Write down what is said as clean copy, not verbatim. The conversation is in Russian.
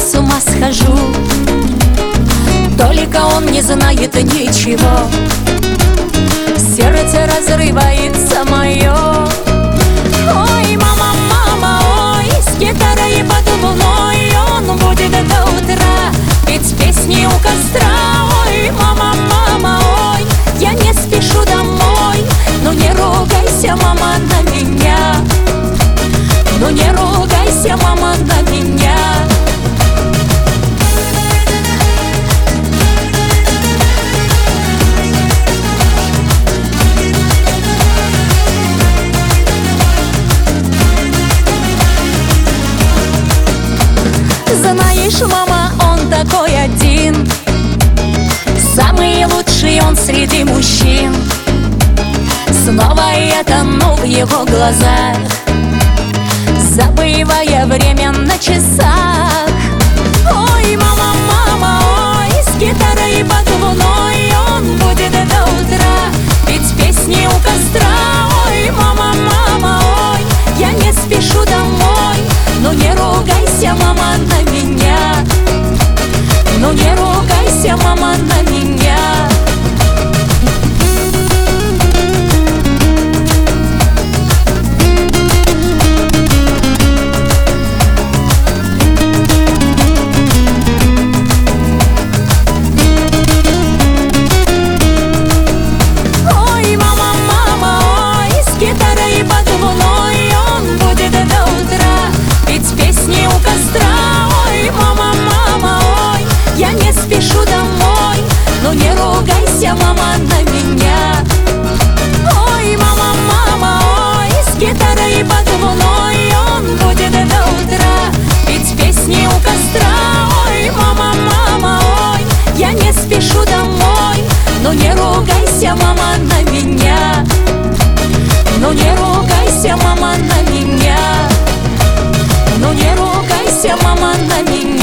с ума схожу. Только он не знает ничего, сердце разрывается мое. Ой, мама, мама, ой, с гитарой под луной он будет до утра петь песни у костра. Ой, мама, мама, ой, я не спешу домой. Ну не ругайся, мама, на меня, ну не ругайся, мама, на меня. Знаешь, мама, он такой один, самый лучший он среди мужчин. Снова я тону в его глазах, забывая время на часах. Ой, мама, мама, ой, с гитарой под луной он будет до утра петь песни у костра. Ой, мама, мама, ой, я не спешу домой. Ну не ругайся, мама, на меня, ну не ругайся, мама, на меня. Ой, мама, мама, ой, с гитарой под луной он будет до утра петь песни у костра. Ой, мама, мама, ой, я не спешу домой. Ну не ругайся, мама, на меня. Ой, мама, мама, ой, с гитарой под луной он будет до утра петь песни у костра. Ой, мама, мама, ой, я не спешу домой. Ну не ругайся, мама, на меня, ну не ругайся, мама, на меня, ну не ругайся, мама, на меня.